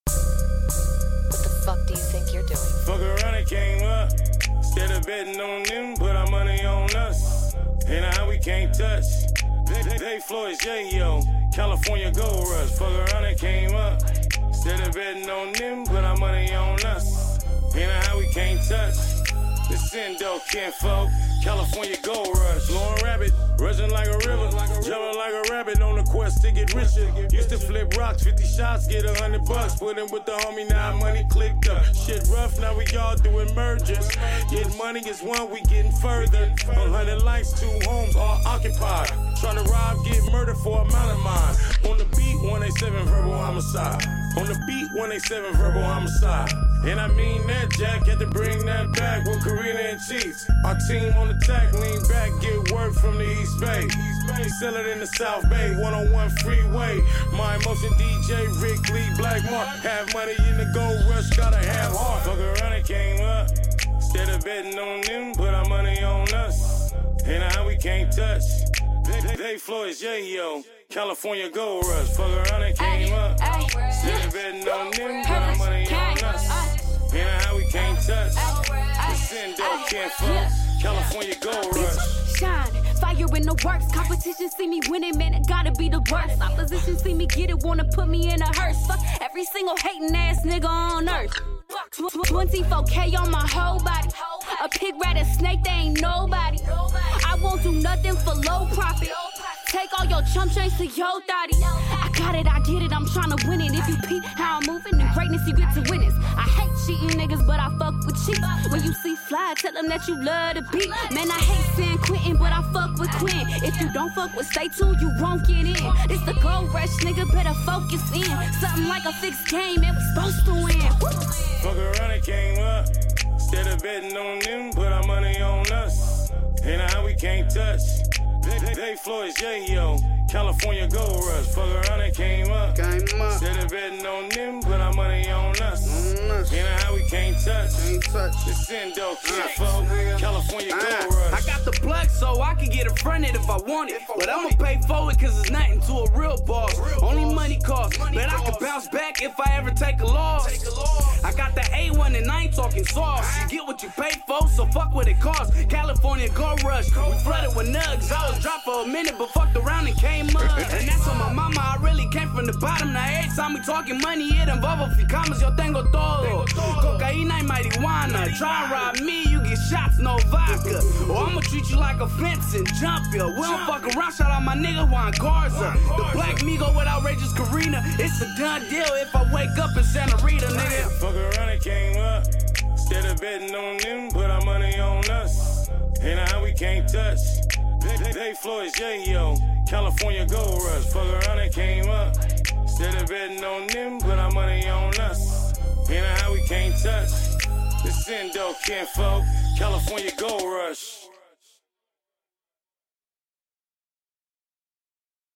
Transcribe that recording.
What the fuck do you think you're doing? Fuck around and came up. Instead of betting on them, put our money on us. Ain't how we can't touch. They Floyd J.O. California Gold Rush. Fuck around and came up. Instead of betting on them, put our money on us. Ain't how we can't touch. The Sendo Kinfolk. California Gold Rush. Blowing rabbit, rushing like a river, jumping like a rabbit on the quest to get richer. Used to flip rocks, 50 shots, get $100. Put in with the homie, now money clicked up. Shit rough, now we all doing mergers. Getting money is one, we getting further. 100 likes, 2 homes, all occupied. Trying to rob, get murdered for a mountain mine. On the beat, 187 verbal homicide. On the beat, 187 verbal homicide. And I mean that, Jack had to bring that back with Karina and Cheats. Our team on the track, lean back, get work from the East Bay. Sell it in the South Bay, 101 freeway. My Emotion DJ, Rick Lee, Black Mark. Have money in the gold rush, gotta have heart. Fuck around and came up. Instead of betting on them, put our money on us. Ain't how we can't touch. They Floyd J.O. California Gold Rush. Fuck around and came up. Instead of betting on them, put our money on us. Ain't how we can't touch. The Sendo Kinfolk. California Gold Rush. Shine, fire in the works. Competition see me winning, man, it gotta be the worst. Opposition see me get it, wanna put me in a hearse. Fuck every single hating ass nigga on earth. 24K on my whole body. A pig, rat, and snake, they ain't nobody. I won't do nothing for low profit. Take all your chump change to your thotty. I got it, I get it, I'm tryna win it. If you peep how I'm moving, in greatness you get to witness. I hate cheating niggas, but I fuck with cheats. When you see Fly, tell them that you love the beat. Man, I hate San Quentin, but I fuck with Quinn. If you don't fuck with Stay Tuned, you won't get in. This the Gold Rush, nigga, better focus in. Something like a fixed game, man, we supposed to win. Fuck around and came up. Instead of betting on them, put our money on us. Ain't how we can't touch. They Floyd J.O. California Gold Rush. Fuck around and came up. Instead of betting on them, put our money on us. Ain't how we can't touch. The Sendo Kinfolk. California Gold Rush. I got the plug so I can get it fronted if I want it. But I'ma pay for it cause it's nothing to a real boss. Only money costs. But I can bounce back if I ever take a loss. I got the A1 and I ain't talking sauce. You get what you pay for, so fuck what it costs. California Gold Rush. We flooded with nugs. I was dropped for a minute but fucked around and came up. And that's on my mama, I really came from the bottom. Now every time we talking money, it involve a few commas. Yo tengo todo. Cocaína y marijuana. Try and rob me, you get shots, no vodka. Or I'ma treat you like a fence and jump ya. We don't fuck around, shout out my nigga Juan Garza. The Black Migo with outrageous Karina. It's a done deal if I wake up in Santa Rita, nigga. Fuck around and came up. Instead of betting on them, put our money on us. Ain't how we can't touch. They Floyd J.O. California Gold Rush. Fuck around and came up. Instead of betting on them, put our money on us. Ain't how we can't touch. The Sendo Kinfolk. California Gold Rush.